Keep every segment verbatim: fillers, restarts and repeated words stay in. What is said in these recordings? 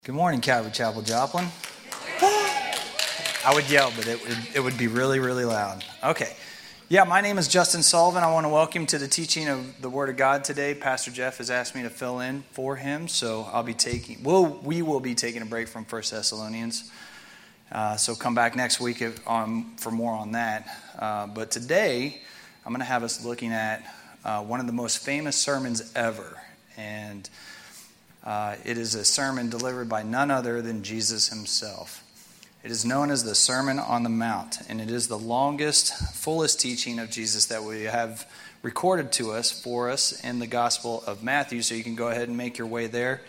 Good morning, Calvary Chapel, Joplin. I would yell, but it would, it would be really, really loud. Okay. Yeah, my name is Justin Sullivan. I want to welcome you to the teaching of the Word of God today. Pastor Jeff has asked me to fill in for him, so I'll be taking, we'll, we will be taking a break from First Thessalonians. Uh, so come back next week if, um, for more on that. Uh, but today, I'm going to have us looking at uh, one of the most famous sermons ever. And Uh, it is a sermon delivered by none other than Jesus himself. It is known as the Sermon on the Mount, and it is the longest, fullest teaching of Jesus that we have recorded to us, for us, in the Gospel of Matthew, so you can go ahead and make your way there.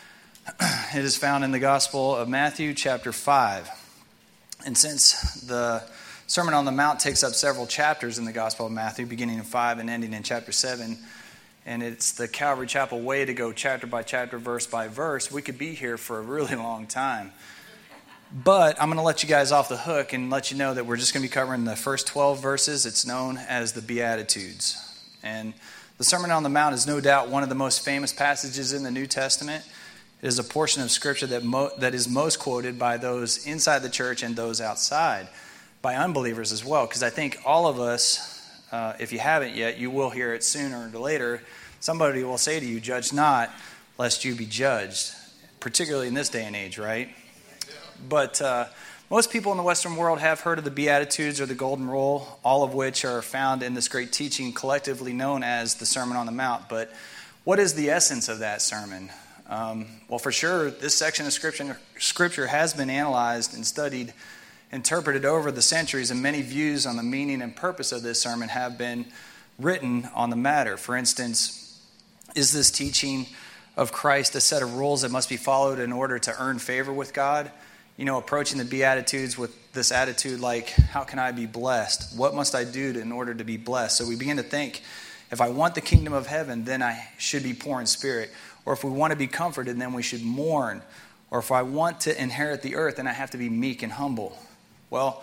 It is found in the Gospel of Matthew, chapter five. And since the Sermon on the Mount takes up several chapters in the Gospel of Matthew, beginning in five and ending in chapter seven, and it's the Calvary Chapel way to go chapter by chapter, verse by verse, we could be here for a really long time. But I'm going to let you guys off the hook and let you know that we're just going to be covering the first twelve verses. It's known as the Beatitudes. And the Sermon on the Mount is no doubt one of the most famous passages in the New Testament. It is a portion of Scripture that mo- that is most quoted by those inside the church and those outside, by unbelievers as well. Because I think all of us, Uh, if you haven't yet, you will hear it sooner or later. Somebody will say to you, "Judge not, lest you be judged," particularly in this day and age, right? Yeah. But uh, most people in the Western world have heard of the Beatitudes or the Golden Rule, all of which are found in this great teaching collectively known as the Sermon on the Mount. But what is the essence of that sermon? Um, well, for sure, this section of scripture, scripture has been analyzed and studied, interpreted over the centuries, and many views on the meaning and purpose of this sermon have been written on the matter. For instance, is this teaching of Christ a set of rules that must be followed in order to earn favor with God? You know, approaching the Beatitudes with this attitude like, how can I be blessed? What must I do to, in order to be blessed? So we begin to think, if I want the kingdom of heaven, then I should be poor in spirit. Or if we want to be comforted, then we should mourn. Or if I want to inherit the earth, then I have to be meek and humble. Well,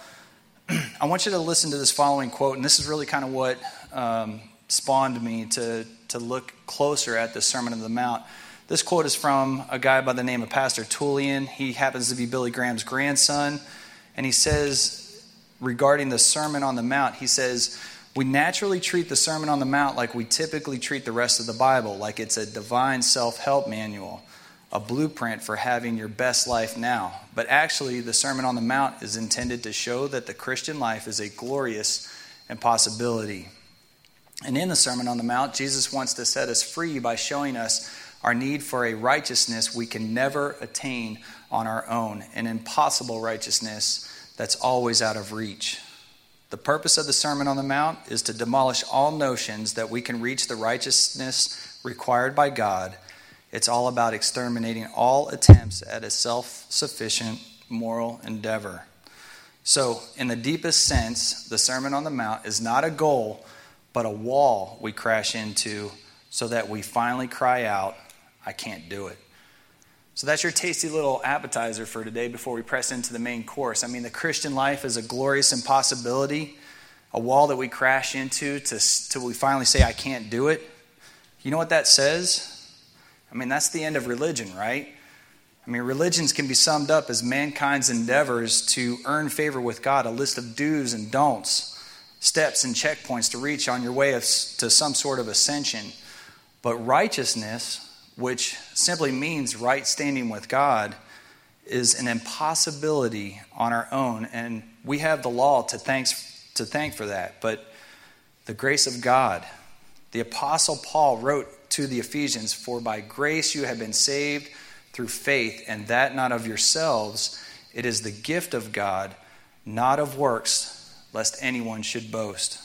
I want you to listen to this following quote, and this is really kind of what um, spawned me to, to look closer at the Sermon on the Mount. This quote is from a guy by the name of Pastor Tullian. He happens to be Billy Graham's grandson, and he says, regarding the Sermon on the Mount, he says, "We naturally treat the Sermon on the Mount like we typically treat the rest of the Bible, like it's a divine self-help manual, a blueprint for having your best life now. But actually, the Sermon on the Mount is intended to show that the Christian life is a glorious impossibility." And in the Sermon on the Mount, Jesus wants to set us free by showing us our need for a righteousness we can never attain on our own, an impossible righteousness that's always out of reach. The purpose of the Sermon on the Mount is to demolish all notions that we can reach the righteousness required by God. It's all about exterminating all attempts at a self-sufficient moral endeavor. So, in the deepest sense, the Sermon on the Mount is not a goal, but a wall we crash into so that we finally cry out, "I can't do it." So that's your tasty little appetizer for today before we press into the main course. I mean, the Christian life is a glorious impossibility, a wall that we crash into to, till we finally say, "I can't do it." You know what that says? I mean, that's the end of religion, right? I mean, religions can be summed up as mankind's endeavors to earn favor with God, a list of do's and don'ts, steps and checkpoints to reach on your way of, to some sort of ascension. But righteousness, which simply means right standing with God, is an impossibility on our own, and we have the law to thanks to thank for that. But the grace of God, the Apostle Paul wrote to the Ephesians, "For by grace you have been saved through faith, and that not of yourselves. It is the gift of God, not of works, lest anyone should boast."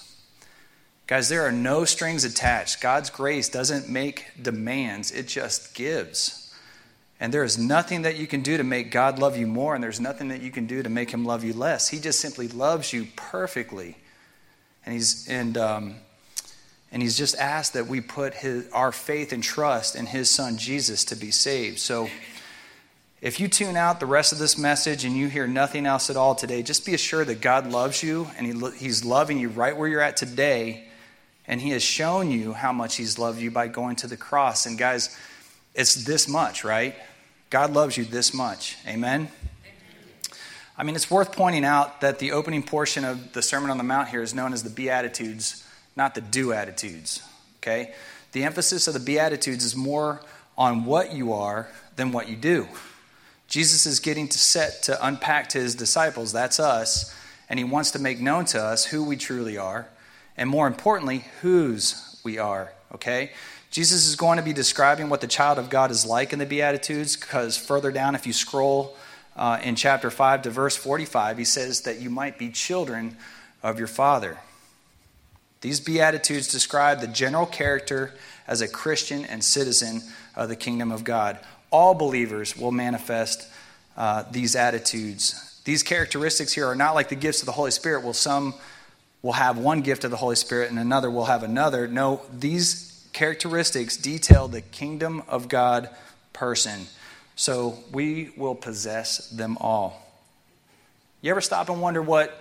Guys, there are no strings attached. God's grace doesn't make demands, it just gives. And there is nothing that you can do to make God love you more, and there's nothing that you can do to make him love you less. He just simply loves you perfectly. And he's and um And he's just asked that we put his, our faith and trust in his son Jesus to be saved. So if you tune out the rest of this message and you hear nothing else at all today, just be assured that God loves you, and he, he's loving you right where you're at today. And he has shown you how much he's loved you by going to the cross. And guys, it's this much, right? God loves you this much. Amen? I mean, it's worth pointing out that the opening portion of the Sermon on the Mount here is known as the Beatitudes, not the Do-attitudes, okay? The emphasis of the Beatitudes is more on what you are than what you do. Jesus is getting to set to unpack to his disciples, that's us, and he wants to make known to us who we truly are, and more importantly, whose we are, okay? Jesus is going to be describing what the child of God is like in the Beatitudes, because further down, if you scroll uh, in chapter five to verse forty-five, he says that you might be children of your Father. These Beatitudes describe the general character as a Christian and citizen of the kingdom of God. All believers will manifest uh, these attitudes. These characteristics here are not like the gifts of the Holy Spirit. Well, some will have one gift of the Holy Spirit and another will have another. No, these characteristics detail the kingdom of God person. So we will possess them all. You ever stop and wonder what,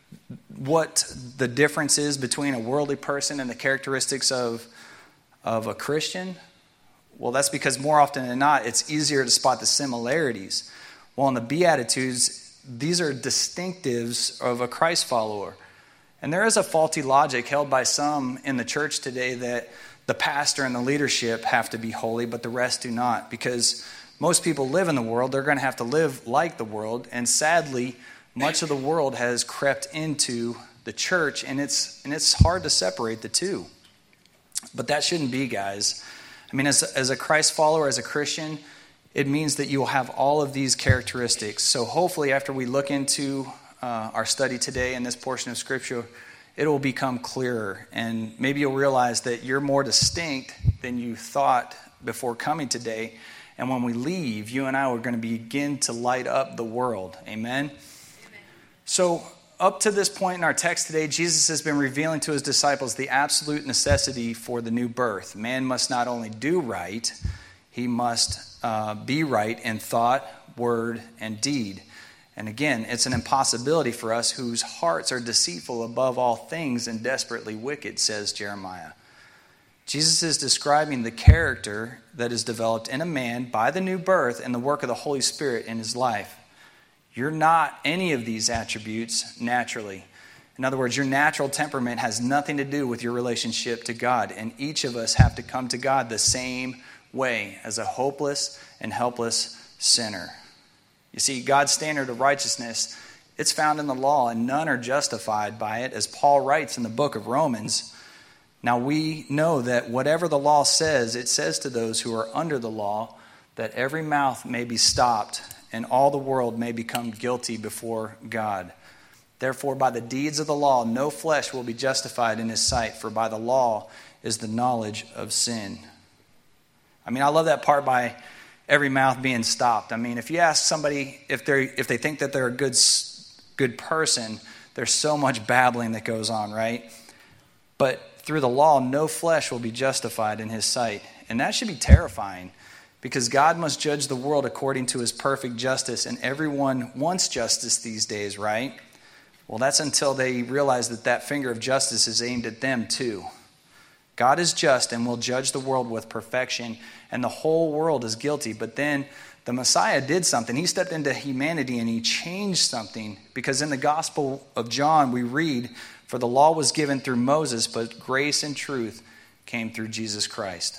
what the difference is between a worldly person and the characteristics of, of a Christian? Well, that's because more often than not, it's easier to spot the similarities. Well, in the Beatitudes, these are distinctives of a Christ follower. And there is a faulty logic held by some in the church today that the pastor and the leadership have to be holy, but the rest do not. Because most people live in the world, they're going to have to live like the world. And sadly, much of the world has crept into the church, and it's and it's hard to separate the two. But that shouldn't be, guys. I mean, as, as a Christ follower, as a Christian, it means that you will have all of these characteristics. So hopefully after we look into uh, our study today in this portion of Scripture, it will become clearer. And maybe you'll realize that you're more distinct than you thought before coming today. And when we leave, you and I are going to begin to light up the world. Amen? Amen. So up to this point in our text today, Jesus has been revealing to his disciples the absolute necessity for the new birth. Man must not only do right, he must uh, be right in thought, word, and deed. And again, it's an impossibility for us whose hearts are deceitful above all things and desperately wicked, says Jeremiah. Jesus is describing the character that is developed in a man by the new birth and the work of the Holy Spirit in his life. You're not any of these attributes naturally. In other words, your natural temperament has nothing to do with your relationship to God. And each of us have to come to God the same way, as a hopeless and helpless sinner. You see, God's standard of righteousness, it's found in the law, and none are justified by it, as Paul writes in the book of Romans. Now we know that whatever the law says, it says to those who are under the law that every mouth may be stopped and all the world may become guilty before God. Therefore, by the deeds of the law, no flesh will be justified in his sight, for by the law is the knowledge of sin. I mean, I love that part by every mouth being stopped. I mean, if you ask somebody if they if they think that they're a good good person, there's so much babbling that goes on, right? But through the law, no flesh will be justified in his sight. And that should be terrifying, because God must judge the world according to his perfect justice, and everyone wants justice these days, right? Well, that's until they realize that that finger of justice is aimed at them too. God is just and will judge the world with perfection, and the whole world is guilty. But then the Messiah did something. He stepped into humanity and he changed something, because in the Gospel of John we read, "For the law was given through Moses, but grace and truth came through Jesus Christ."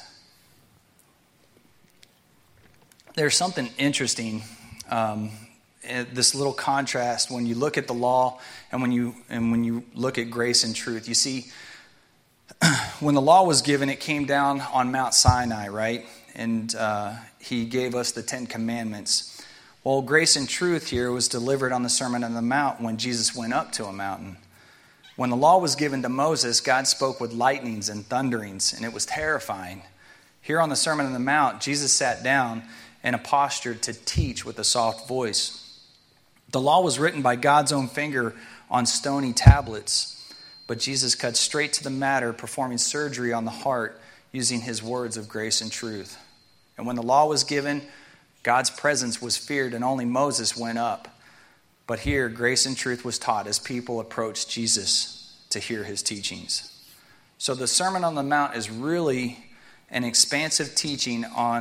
There's something interesting, um, this little contrast when you look at the law and when you and when you look at grace and truth. You see, when the law was given, it came down on Mount Sinai, right? And uh, he gave us the Ten Commandments. Well, grace and truth here was delivered on the Sermon on the Mount when Jesus went up to a mountain. When the law was given to Moses, God spoke with lightnings and thunderings, and it was terrifying. Here on the Sermon on the Mount, Jesus sat down in a posture to teach with a soft voice. The law was written by God's own finger on stony tablets, but Jesus cut straight to the matter, performing surgery on the heart using his words of grace and truth. And when the law was given, God's presence was feared, and only Moses went up. But here, grace and truth was taught as people approached Jesus to hear his teachings. So the Sermon on the Mount is really an expansive teaching on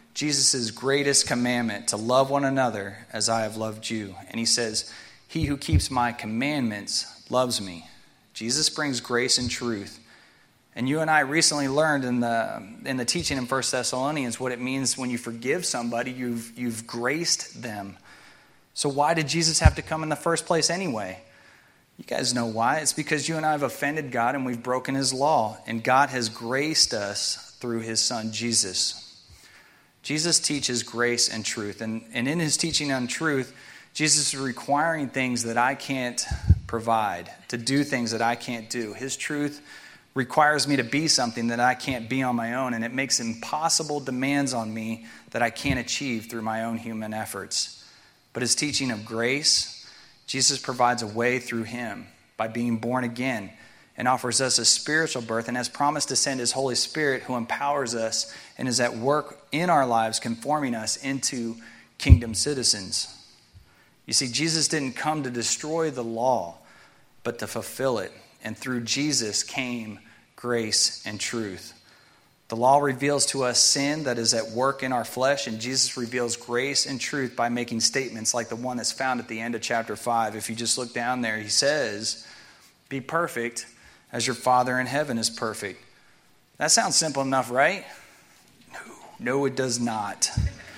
Jesus' greatest commandment, to love one another as I have loved you. And he says, he who keeps my commandments loves me. Jesus brings grace and truth. And you and I recently learned in the in the teaching in First Thessalonians what it means when you forgive somebody, you've you've graced them. So why did Jesus have to come in the first place anyway? You guys know why. It's because you and I have offended God and we've broken his law. And God has graced us through his son, Jesus. Jesus teaches grace and truth. And, and in his teaching on truth, Jesus is requiring things that I can't provide, to do things that I can't do. His truth requires me to be something that I can't be on my own, and it makes impossible demands on me that I can't achieve through my own human efforts. But his teaching of grace, Jesus provides a way through him by being born again and offers us a spiritual birth and has promised to send his Holy Spirit who empowers us and is at work in our lives conforming us into kingdom citizens. You see, Jesus didn't come to destroy the law, but to fulfill it. And through Jesus came grace and truth. The law reveals to us sin that is at work in our flesh, and Jesus reveals grace and truth by making statements like the one that's found at the end of chapter five. If you just look down there, he says, be perfect as your Father in heaven is perfect. That sounds simple enough, right? No, no it does not.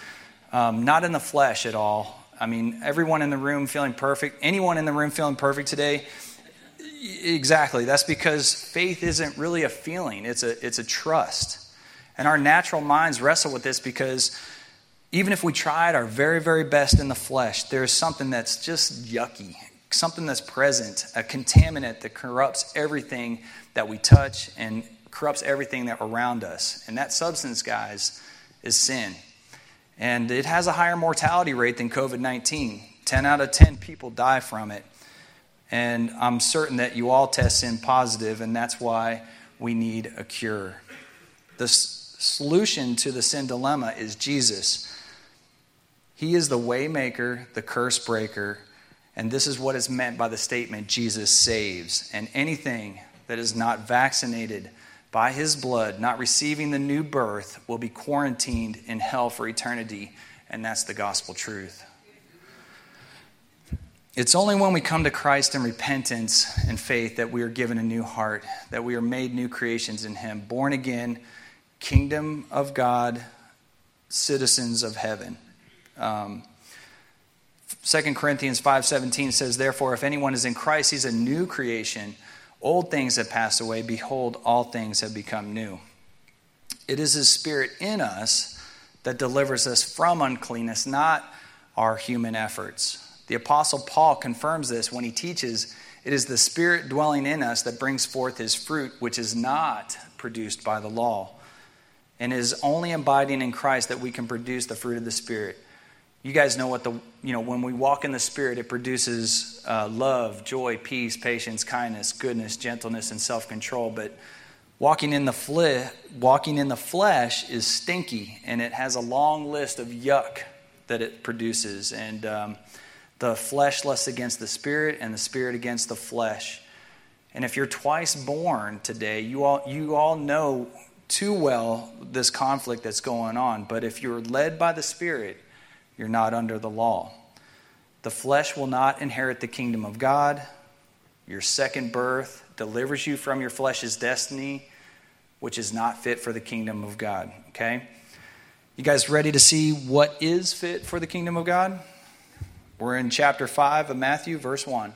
Um, not in the flesh at all. I mean, everyone in the room feeling perfect, anyone in the room feeling perfect today? Exactly. That's because faith isn't really a feeling. It's a it's a trust. And our natural minds wrestle with this because even if we tried our very, very best in the flesh, there's something that's just yucky, something that's present, a contaminant that corrupts everything that we touch and corrupts everything that around us. And that substance, guys, is sin. And it has a higher mortality rate than covid nineteen. ten out of ten people die from it. And I'm certain that you all test sin positive, and that's why we need a cure. The s- solution to the sin dilemma is Jesus. He is the way maker, the curse breaker, and this is what is meant by the statement, Jesus saves. And anything that is not vaccinated by his blood, not receiving the new birth, will be quarantined in hell for eternity, and that's the gospel truth. It's only when we come to Christ in repentance and faith that we are given a new heart, that we are made new creations in him, born again, kingdom of God, citizens of heaven. Um, Second Corinthians five seventeen says, therefore, if anyone is in Christ, he's a new creation. Old things have passed away. Behold, all things have become new. It is his Spirit in us that delivers us from uncleanness, not our human efforts. The Apostle Paul confirms this when he teaches, it is the Spirit dwelling in us that brings forth his fruit, which is not produced by the law. And it is only abiding in Christ that we can produce the fruit of the Spirit. You guys know what the, you know, when we walk in the Spirit, it produces uh, love, joy, peace, patience, kindness, goodness, gentleness, and self-control. But walking in the fle- walking in the flesh is stinky, and it has a long list of yuck that it produces. And um, the flesh lusts against the Spirit, and the Spirit against the flesh. And if you're twice born today, you all you all know too well this conflict that's going on. But if you're led by the Spirit, you're not under the law. The flesh will not inherit the kingdom of God. Your second birth delivers you from your flesh's destiny, which is not fit for the kingdom of God. Okay? You guys ready to see what is fit for the kingdom of God? We're in chapter five of Matthew, verse one.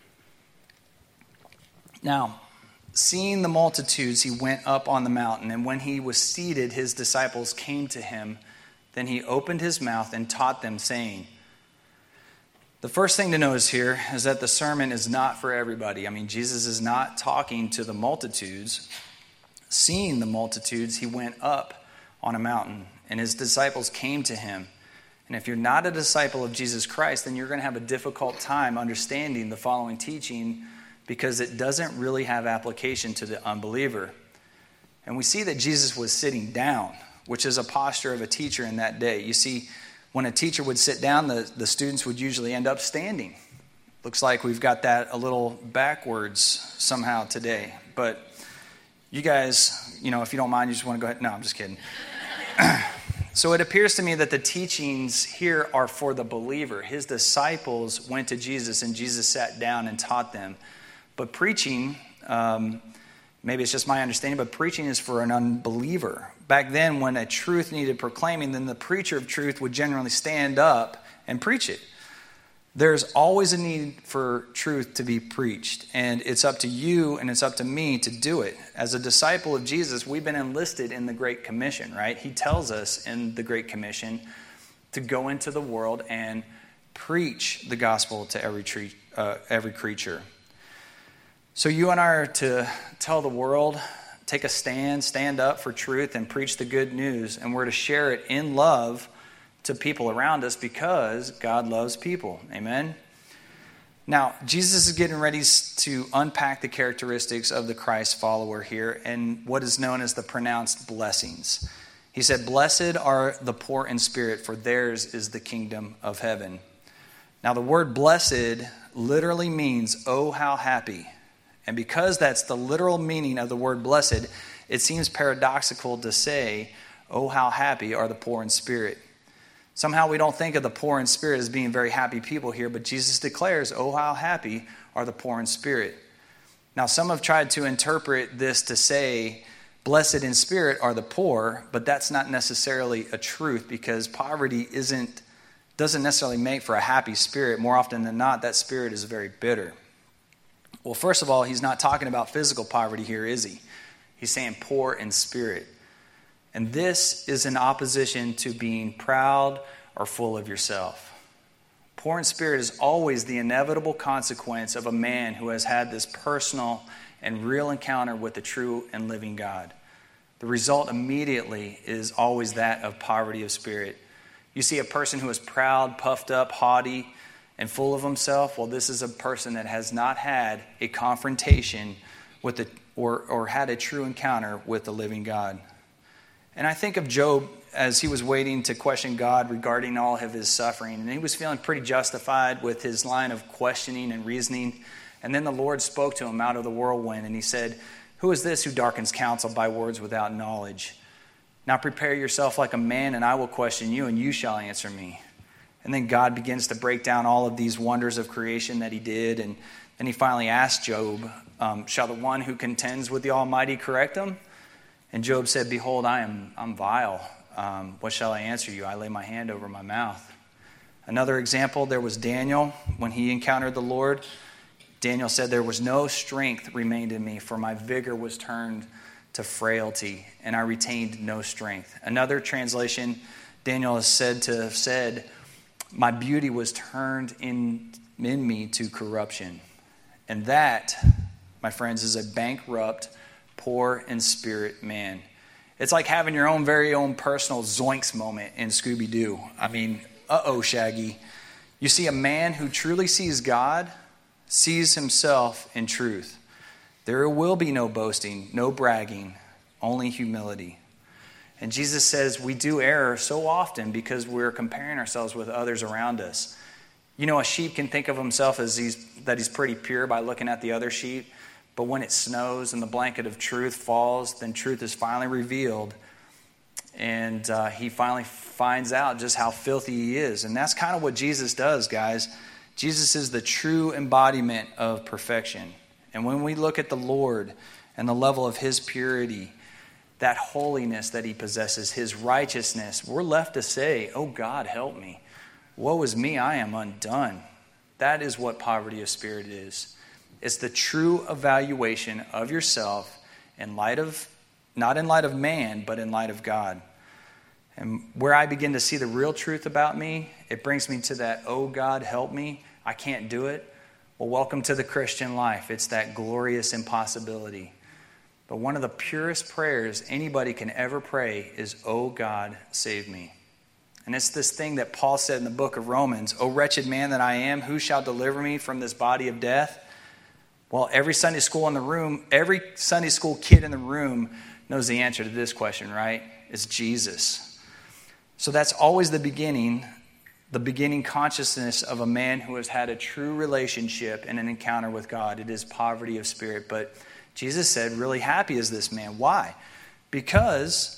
Now, seeing the multitudes, he went up on the mountain, and when he was seated, his disciples came to him. Then he opened his mouth and taught them, saying, the first thing to notice here is that the sermon is not for everybody. I mean, Jesus is not talking to the multitudes. Seeing the multitudes, he went up on a mountain, and his disciples came to him. And if you're not a disciple of Jesus Christ, then you're going to have a difficult time understanding the following teaching because it doesn't really have application to the unbeliever. And we see that Jesus was sitting down, which is a posture of a teacher in that day. You see, when a teacher would sit down, the, the students would usually end up standing. Looks like we've got that a little backwards somehow today. But you guys, you know, if you don't mind, you just want to go ahead. No, I'm just kidding. So it appears to me that the teachings here are for the believer. His disciples went to Jesus, and Jesus sat down and taught them. But preaching, um, maybe it's just my understanding, but preaching is for an unbeliever. Back then, when a truth needed proclaiming, then the preacher of truth would generally stand up and preach it. There's always a need for truth to be preached, and it's up to you and it's up to me to do it. As a disciple of Jesus, we've been enlisted in the Great Commission, right? He tells us in the Great Commission to go into the world and preach the gospel to every tree, uh, every creature. So you and I are to tell the world, take a stand, stand up for truth, and preach the good news, and we're to share it in love to people around us because God loves people. Amen? Now, Jesus is getting ready to unpack the characteristics of the Christ follower here and what is known as the pronounced blessings. He said, "Blessed are the poor in spirit, for theirs is the kingdom of heaven." Now, the word blessed literally means, "Oh, how happy." And because that's the literal meaning of the word blessed, it seems paradoxical to say, "Oh, how happy are the poor in spirit." Somehow we don't think of the poor in spirit as being very happy people here, but Jesus declares, "Oh, how happy are the poor in spirit." Now, some have tried to interpret this to say, blessed in spirit are the poor, but that's not necessarily a truth because poverty isn't doesn't necessarily make for a happy spirit. More often than not, that spirit is very bitter. Well, first of all, he's not talking about physical poverty here, is he? He's saying poor in spirit. And this is in opposition to being proud or full of yourself. Poor in spirit is always the inevitable consequence of a man who has had this personal and real encounter with the true and living God. The result immediately is always that of poverty of spirit. You see a person who is proud, puffed up, haughty, and full of himself. Well, this is a person that has not had a confrontation with the, or, or had a true encounter with the living God. And I think of Job as he was waiting to question God regarding all of his suffering. And he was feeling pretty justified with his line of questioning and reasoning. And then the Lord spoke to him out of the whirlwind. And he said, "Who is this who darkens counsel by words without knowledge? Now prepare yourself like a man, and I will question you, and you shall answer me." And then God begins to break down all of these wonders of creation that he did. And then he finally asked Job, um, shall the one who contends with the Almighty correct him? And Job said, "Behold, I am I'm vile. Um, what shall I answer you? I lay my hand over my mouth." Another example, there was Daniel. When he encountered the Lord, Daniel said, "There was no strength remained in me, for my vigor was turned to frailty, and I retained no strength." Another translation, Daniel is said to have said, "My beauty was turned in, in me to corruption." And that, my friends, is a bankrupt, poor in spirit man. It's like having your own very own personal Zoinks moment in Scooby-Doo. I mean, uh-oh, Shaggy. You see, a man who truly sees God sees himself in truth. There will be no boasting, no bragging, only humility. And Jesus says we do err so often because we're comparing ourselves with others around us. You know, a sheep can think of himself as he's, that he's pretty pure by looking at the other sheep. But when it snows and the blanket of truth falls, then truth is finally revealed. And uh, he finally finds out just how filthy he is. And that's kind of what Jesus does, guys. Jesus is the true embodiment of perfection. And when we look at the Lord and the level of his purity, that holiness that he possesses, his righteousness, we're left to say, "Oh God, help me. Woe is me, I am undone." That is what poverty of spirit is. It's the true evaluation of yourself in light of, not in light of man, but in light of God. And where I begin to see the real truth about me, it brings me to that, "Oh God, help me. I can't do it." Well, welcome to the Christian life. It's that glorious impossibility. But one of the purest prayers anybody can ever pray is, "Oh God, save me." And it's this thing that Paul said in the book of Romans, "O wretched man that I am, who shall deliver me from this body of death?" Well, every Sunday school in the room, every Sunday school kid in the room knows the answer to this question, right? It's Jesus. So that's always the beginning, the beginning consciousness of a man who has had a true relationship and an encounter with God. It is poverty of spirit. But Jesus said, really happy is this man. Why? Because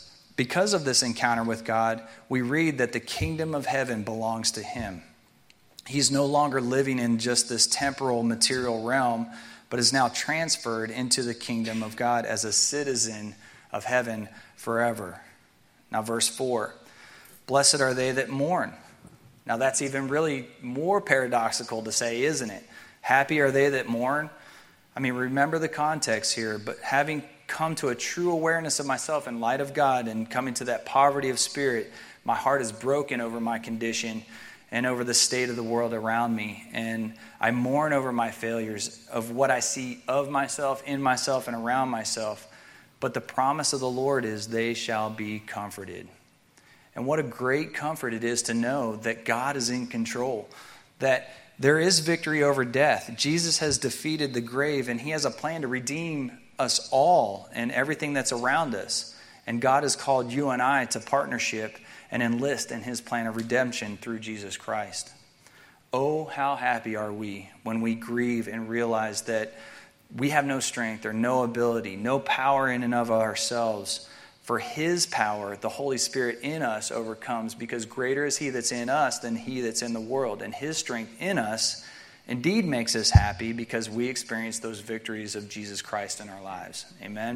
because of this encounter with God, we read that the kingdom of heaven belongs to him. He's no longer living in just this temporal material realm, but is now transferred into the kingdom of God as a citizen of heaven forever. Now, verse four, blessed are they that mourn. Now, that's even really more paradoxical to say, isn't it? Happy are they that mourn. I mean, remember the context here, but having come to a true awareness of myself in light of God and coming to that poverty of spirit, my heart is broken over my condition and over the state of the world around me. And I mourn over my failures of what I see of myself, in myself, and around myself. But the promise of the Lord is they shall be comforted. And what a great comfort it is to know that God is in control, that there is victory over death. Jesus has defeated the grave, and he has a plan to redeem us all and everything that's around us. And God has called you and I to partnership and enlist in his plan of redemption through Jesus Christ. Oh, how happy are we when we grieve and realize that we have no strength or no ability, no power in and of ourselves. For his power, the Holy Spirit in us overcomes, because greater is he that's in us than he that's in the world. And his strength in us indeed makes us happy because we experience those victories of Jesus Christ in our lives. Amen.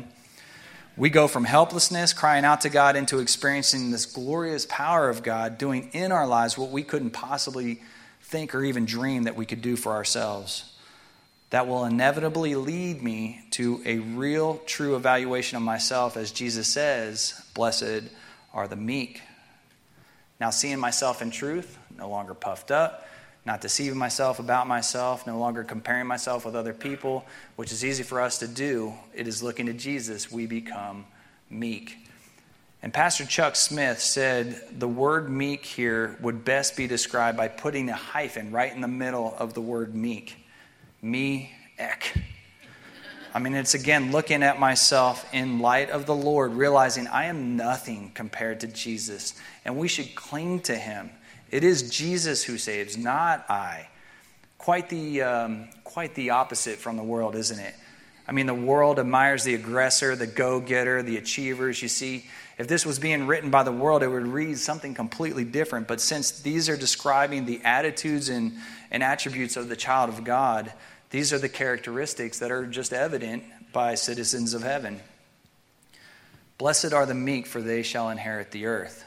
We go from helplessness, crying out to God, into experiencing this glorious power of God doing in our lives what we couldn't possibly think or even dream that we could do for ourselves. That will inevitably lead me to a real, true evaluation of myself, as Jesus says, blessed are the meek. Now, seeing myself in truth, no longer puffed up, not deceiving myself about myself, no longer comparing myself with other people, which is easy for us to do. It is looking to Jesus, we become meek. And Pastor Chuck Smith said the word meek here would best be described by putting a hyphen right in the middle of the word meek. Me-ek. I mean, it's again looking at myself in light of the Lord, realizing I am nothing compared to Jesus, and we should cling to him. It is Jesus who saves, not I. Quite the um, quite the opposite from the world, isn't it? I mean, the world admires the aggressor, the go-getter, the achievers. You see, if this was being written by the world, it would read something completely different. But since these are describing the attitudes and, and attributes of the child of God, these are the characteristics that are just evident by citizens of heaven. Blessed are the meek, for they shall inherit the earth.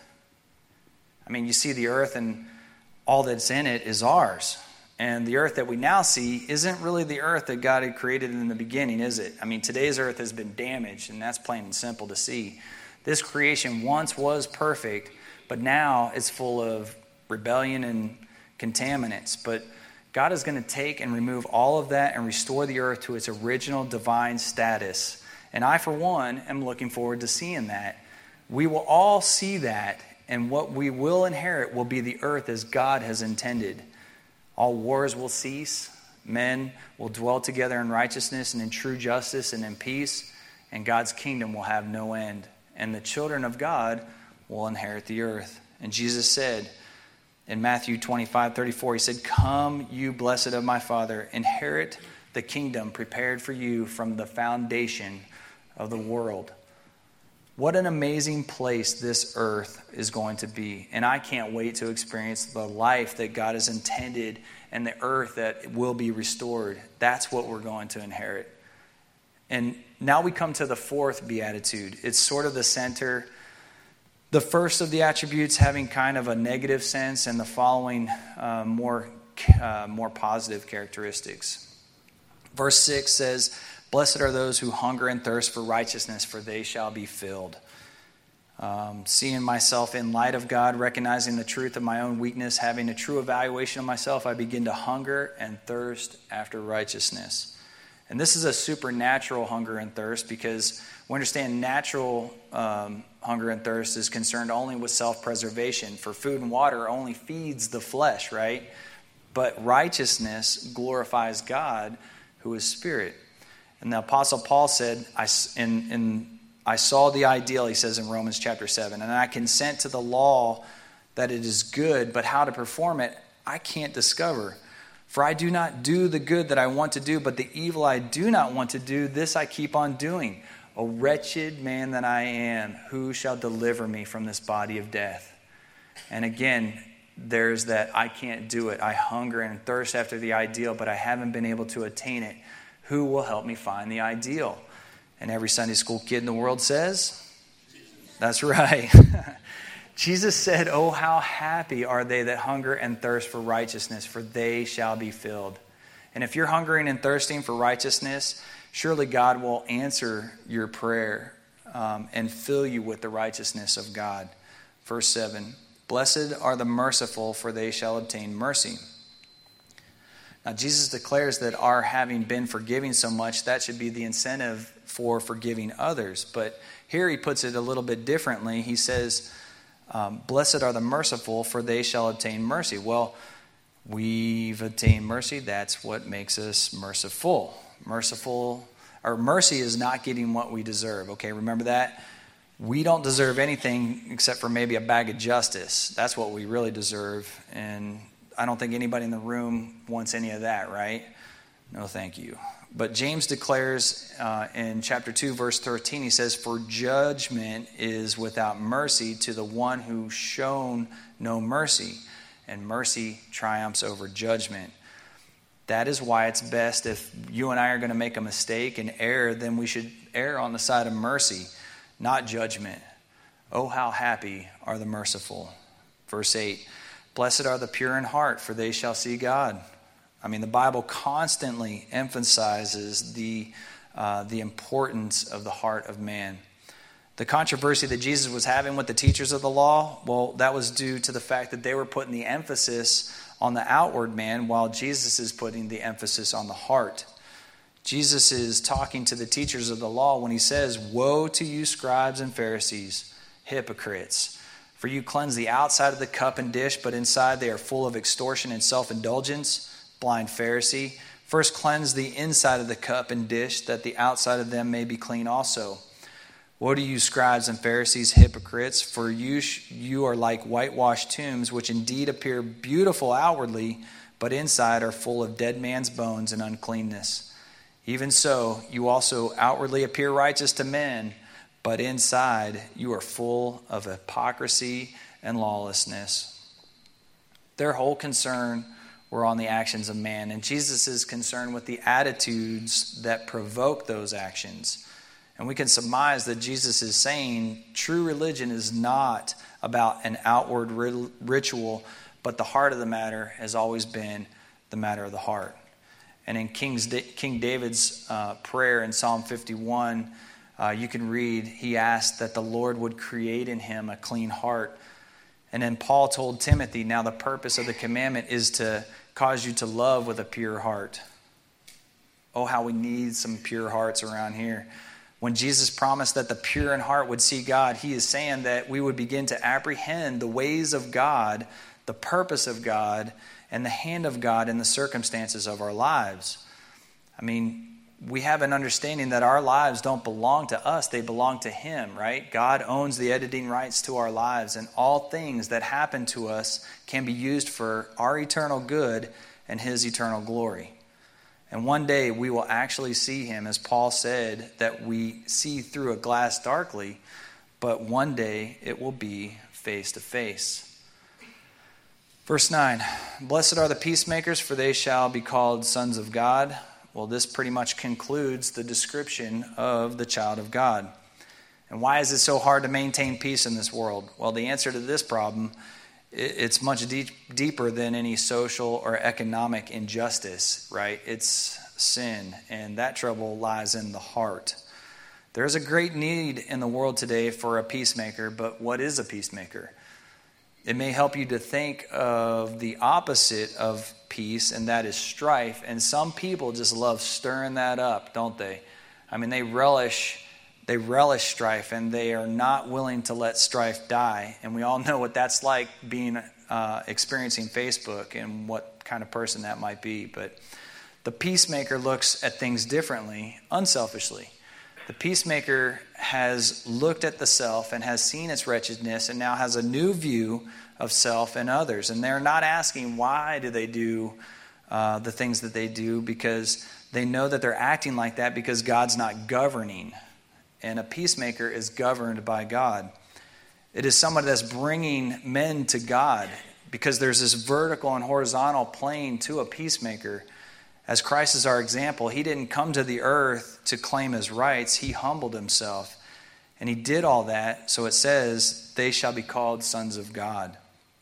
I mean, you see the earth and all that's in it is ours. And the earth that we now see isn't really the earth that God had created in the beginning, is it? I mean, today's earth has been damaged, and that's plain and simple to see. This creation once was perfect, but now it's full of rebellion and contaminants. But God is going to take and remove all of that and restore the earth to its original divine status. And I, for one, am looking forward to seeing that. We will all see that, and what we will inherit will be the earth as God has intended. All wars will cease. Men will dwell together in righteousness and in true justice and in peace. And God's kingdom will have no end. And the children of God will inherit the earth. And Jesus said in Matthew twenty-five thirty-four, he said, "Come, you blessed of my Father, inherit the kingdom prepared for you from the foundation of the world." What an amazing place this earth is going to be. And I can't wait to experience the life that God has intended and the earth that will be restored. That's what we're going to inherit. And now we come to the fourth beatitude. It's sort of the center. The first of the attributes having kind of a negative sense, and the following uh, more, uh, more positive characteristics. Verse six says, "Blessed are those who hunger and thirst for righteousness, for they shall be filled." Um, seeing myself in light of God, recognizing the truth of my own weakness, having a true evaluation of myself, I begin to hunger and thirst after righteousness. And this is a supernatural hunger and thirst, because we understand natural um, hunger and thirst is concerned only with self-preservation. For food and water only feeds the flesh, right? But righteousness glorifies God, who is spirit. And the Apostle Paul said, I, in, in, I saw the ideal, he says in Romans chapter seven, and I consent to the law that it is good, but how to perform it, I can't discover. For I do not do the good that I want to do, but the evil I do not want to do, this I keep on doing. O wretched man that I am, who shall deliver me from this body of death? And again, there's that I can't do it. I hunger and thirst after the ideal, but I haven't been able to attain it. Who will help me find the ideal? And every Sunday school kid in the world says, that's right. Jesus said, oh, how happy are they that hunger and thirst for righteousness, for they shall be filled. And if you're hungering and thirsting for righteousness, surely God will answer your prayer um, and fill you with the righteousness of God. Verse seven, blessed are the merciful, for they shall obtain mercy. Now, Jesus declares that our having been forgiving so much, that should be the incentive for forgiving others. But here he puts it a little bit differently. He says, um, blessed are the merciful, for they shall obtain mercy. Well, we've obtained mercy. That's what makes us merciful. Merciful, or mercy is not getting what we deserve. Okay, remember that? We don't deserve anything except for maybe a bag of justice. That's what we really deserve. And I don't think anybody in the room wants any of that, right? No, thank you. But James declares uh, in chapter two, verse thirteen, he says, for judgment is without mercy to the one who's shown no mercy, and mercy triumphs over judgment. That is why it's best, if you and I are going to make a mistake and err, then we should err on the side of mercy, not judgment. Oh, how happy are the merciful. Verse eight, blessed are the pure in heart, for they shall see God. I mean, the Bible constantly emphasizes the, uh, the importance of the heart of man. The controversy that Jesus was having with the teachers of the law, well, that was due to the fact that they were putting the emphasis on the outward man, while Jesus is putting the emphasis on the heart. Jesus is talking to the teachers of the law when he says, woe to you scribes and Pharisees, hypocrites, for you cleanse the outside of the cup and dish, but inside they are full of extortion and self-indulgence. Blind Pharisee, first cleanse the inside of the cup and dish, that the outside of them may be clean also. Woe to you, scribes and Pharisees, hypocrites, for you sh- you are like whitewashed tombs, which indeed appear beautiful outwardly, but inside are full of dead man's bones and uncleanness. Even so, you also outwardly appear righteous to men, but inside you are full of hypocrisy and lawlessness. Their whole concern were on the actions of man, and Jesus is concerned with the attitudes that provoke those actions. And we can surmise that Jesus is saying true religion is not about an outward ritual, but the heart of the matter has always been the matter of the heart. And in King's, King David's uh, prayer in Psalm fifty-one, uh, you can read, he asked that the Lord would create in him a clean heart. And then Paul told Timothy, now the purpose of the commandment is to cause you to love with a pure heart. Oh, how we need some pure hearts around here. When Jesus promised that the pure in heart would see God, he is saying that we would begin to apprehend the ways of God, the purpose of God, and the hand of God in the circumstances of our lives. I mean, we have an understanding that our lives don't belong to us, they belong to him, right? God owns the editing rights to our lives, and all things that happen to us can be used for our eternal good and his eternal glory. And one day we will actually see him, as Paul said, that we see through a glass darkly, but one day it will be face to face. Verse nine, blessed are the peacemakers, for they shall be called sons of God. Well, this pretty much concludes the description of the child of God. And why is it so hard to maintain peace in this world? Well, the answer to this problem, it's much deep, deeper than any social or economic injustice, right? It's sin, and that trouble lies in the heart. There's a great need in the world today for a peacemaker, but what is a peacemaker? It may help you to think of the opposite of peace, and that is strife. And some people just love stirring that up, don't they? I mean, they relish they relish strife, and they are not willing to let strife die. And we all know what that's like, being uh, experiencing Facebook and what kind of person that might be. But the peacemaker looks at things differently, unselfishly. The peacemaker has looked at the self and has seen its wretchedness and now has a new view of self and others. And they're not asking why do they do uh, the things that they do, because they know that they're acting like that because God's not governing. and a peacemaker is governed by God. It is someone that's bringing men to God, because there's this vertical and horizontal plane to a peacemaker. As Christ is our example, he didn't come to the earth to claim his rights. He humbled himself, and he did all that. So it says, they shall be called sons of God.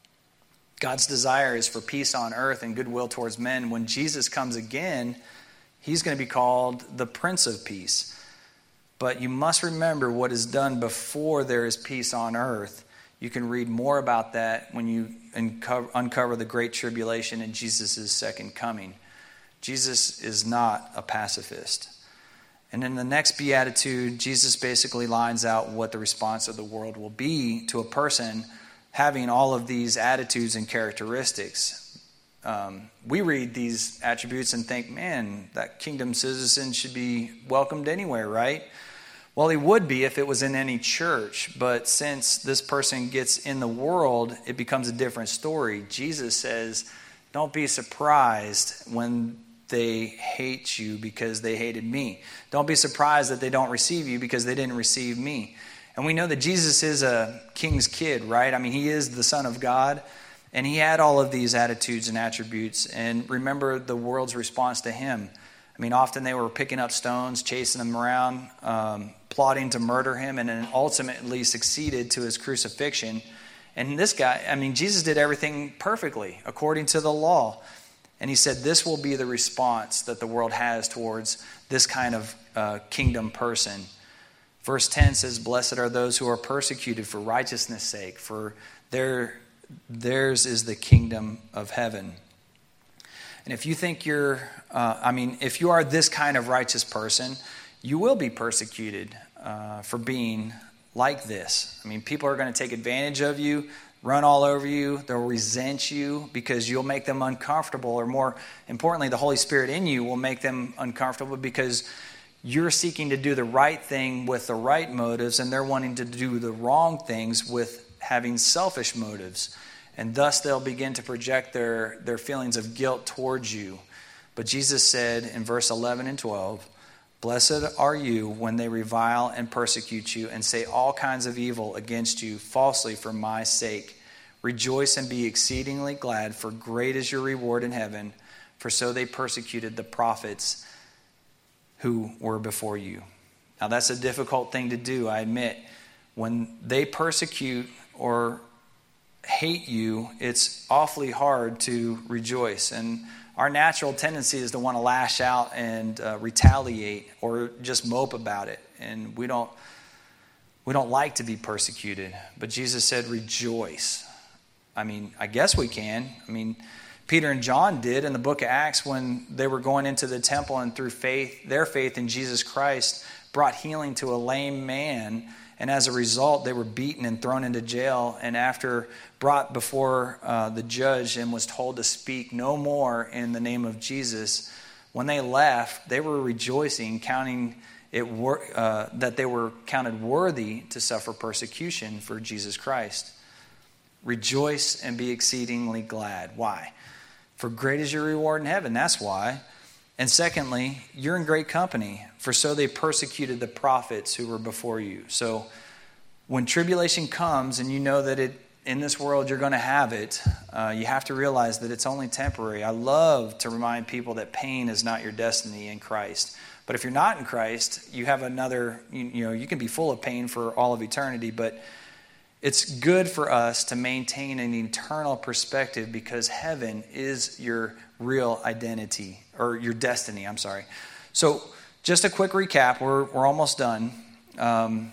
God's desire is for peace on earth and goodwill towards men. When Jesus comes again, he's going to be called the Prince of Peace. But you must remember what is done before there is peace on earth. You can read more about that when you uncover, uncover the Great Tribulation and Jesus' second coming. Jesus is not a pacifist. And in the next beatitude, Jesus basically lines out what the response of the world will be to a person having all of these attitudes and characteristics. Um, we read these attributes and think, man, that kingdom citizen should be welcomed anywhere, right? Well, he would be if it was in any church, but since this person gets in the world, it becomes a different story. Jesus says, don't be surprised when they hate you because they hated me. Don't be surprised that they don't receive you because they didn't receive me. And we know that Jesus is a king's kid, right? I mean, he is the Son of God, and he had all of these attitudes and attributes. And remember the world's response to him. I mean, often they were picking up stones, chasing him around, um, plotting to murder him, and then ultimately succeeded to his crucifixion. And this guy, I mean, Jesus did everything perfectly according to the law. And he said this will be the response that the world has towards this kind of uh, kingdom person. Verse ten says, blessed are those who are persecuted for righteousness' sake, for their, theirs is the kingdom of heaven. And if you think you're, uh, I mean, if you are this kind of righteous person, you will be persecuted uh, for being like this. I mean, people are going to take advantage of you, run all over you. They'll resent you because you'll make them uncomfortable, or more importantly, the Holy Spirit in you will make them uncomfortable because you're seeking to do the right thing with the right motives, and they're wanting to do the wrong things with having selfish motives. And thus they'll begin to project their, their feelings of guilt towards you. But Jesus said in verse eleven and twelve, blessed are you when they revile and persecute you and say all kinds of evil against you falsely for my sake. Rejoice and be exceedingly glad, for great is your reward in heaven, for so they persecuted the prophets who were before you. Now that's a difficult thing to do, I admit. When they persecute or hate you, it's awfully hard to rejoice. And our natural tendency is to want to lash out and uh, retaliate or just mope about it. And we don't we don't like to be persecuted. But Jesus said, rejoice. I mean, I guess we can. I mean, Peter and John did in the book of Acts when they were going into the temple, and through faith, their faith in Jesus Christ brought healing to a lame man. And as a result, they were beaten and thrown into jail. And after brought before uh, the judge and was told to speak no more in the name of Jesus, when they left, they were rejoicing, counting it wor- uh, that they were counted worthy to suffer persecution for Jesus Christ. Rejoice and be exceedingly glad. Why? For great is your reward in heaven. That's why. And secondly, you're in great company, for so they persecuted the prophets who were before you. So when tribulation comes and you know that it in this world you're going to have it, uh, you have to realize that it's only temporary. I love to remind people that pain is not your destiny in Christ. But if you're not in Christ, you have another, you, you know, you can be full of pain for all of eternity, but it's good for us to maintain an eternal perspective because heaven is your real identity, or your destiny, I'm sorry. So just a quick recap, we're, we're almost done. Um,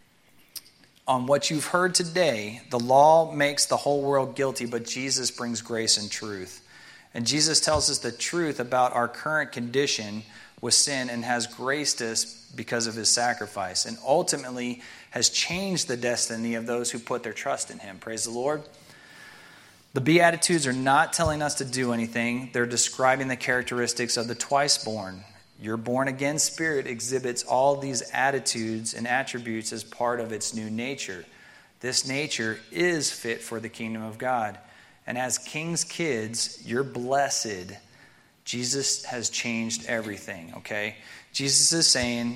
on what you've heard today, the law makes the whole world guilty, but Jesus brings grace and truth. And Jesus tells us the truth about our current condition with sin and has graced us because of his sacrifice, and ultimately has changed the destiny of those who put their trust in him. Praise the Lord. The Beatitudes are not telling us to do anything. They're describing the characteristics of the twice-born. Your born-again spirit exhibits all these attitudes and attributes as part of its new nature. This nature is fit for the kingdom of God. And as king's kids, you're blessed. Jesus has changed everything, okay? Jesus is saying,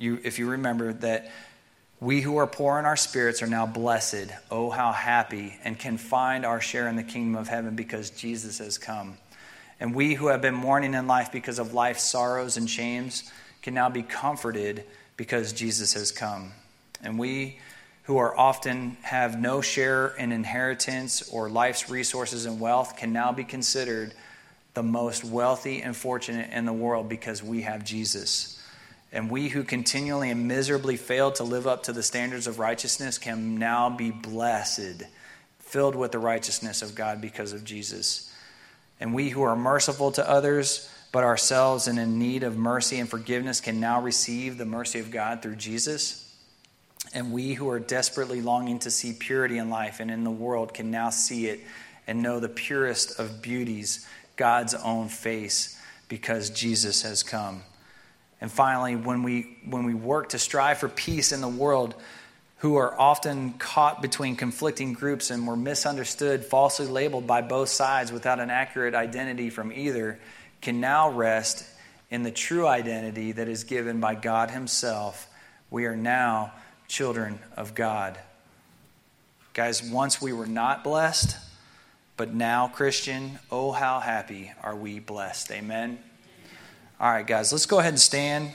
you, if you remember that we who are poor in our spirits are now blessed. Oh, how happy, and can find our share in the kingdom of heaven because Jesus has come. And we who have been mourning in life because of life's sorrows and shames can now be comforted because Jesus has come. And we who are often have no share in inheritance or life's resources and wealth can now be considered the most wealthy and fortunate in the world because we have Jesus. And we who continually and miserably fail to live up to the standards of righteousness can now be blessed, filled with the righteousness of God because of Jesus. And we who are merciful to others, but ourselves and in need of mercy and forgiveness can now receive the mercy of God through Jesus. And we who are desperately longing to see purity in life and in the world can now see it and know the purest of beauties, God's own face, because Jesus has come. And finally, when we when we work to strive for peace in the world, who are often caught between conflicting groups and were misunderstood, falsely labeled by both sides without an accurate identity from either, can now rest in the true identity that is given by God himself. We are now children of God. Guys, once we were not blessed, but now, Christian, oh, how happy are we blessed. Amen. All right, guys, let's go ahead and stand.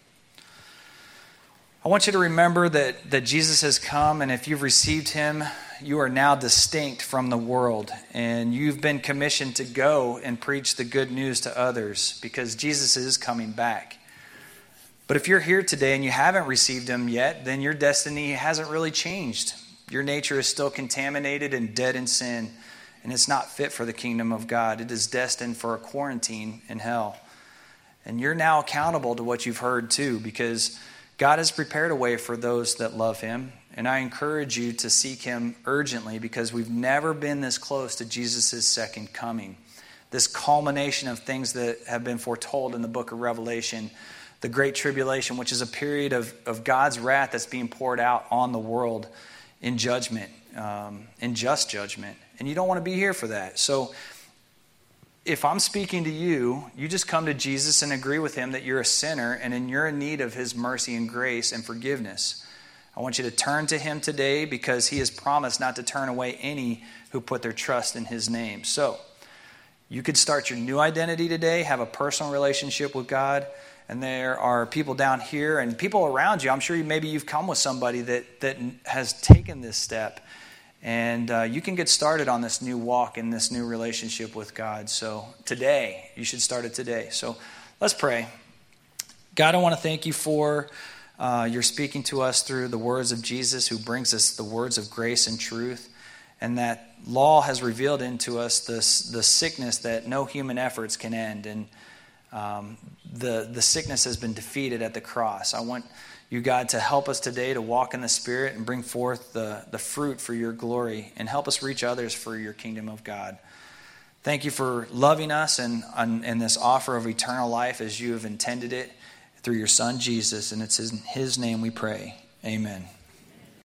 I want you to remember that, that Jesus has come, and if you've received him, you are now distinct from the world, and you've been commissioned to go and preach the good news to others because Jesus is coming back. But if you're here today and you haven't received him yet, then your destiny hasn't really changed. Your nature is still contaminated and dead in sin, and it's not fit for the kingdom of God. It is destined for a quarantine in hell. And you're now accountable to what you've heard too, because God has prepared a way for those that love him. And I encourage you to seek him urgently because we've never been this close to Jesus' second coming. This culmination of things that have been foretold in the book of Revelation, the Great Tribulation, which is a period of, of God's wrath that's being poured out on the world in judgment, um, in just judgment. And you don't want to be here for that. So if I'm speaking to you, you just come to Jesus and agree with him that you're a sinner and in you're in need of his mercy and grace and forgiveness. I want you to turn to him today because he has promised not to turn away any who put their trust in his name. So you could start your new identity today, have a personal relationship with God. And there are people down here and people around you. I'm sure you, maybe you've come with somebody that, that has taken this step. And uh, you can get started on this new walk and this new relationship with God. So today, you should start it today. So let's pray. God, I want to thank you for uh, your speaking to us through the words of Jesus, who brings us the words of grace and truth. And that law has revealed into us this, the sickness that no human efforts can end. And um, the, the sickness has been defeated at the cross. I want you, God, to help us today to walk in the Spirit and bring forth the, the fruit for your glory and help us reach others for your kingdom of God. Thank you for loving us and, and, and this offer of eternal life as you have intended it through your Son, Jesus. And it's in his name we pray. Amen.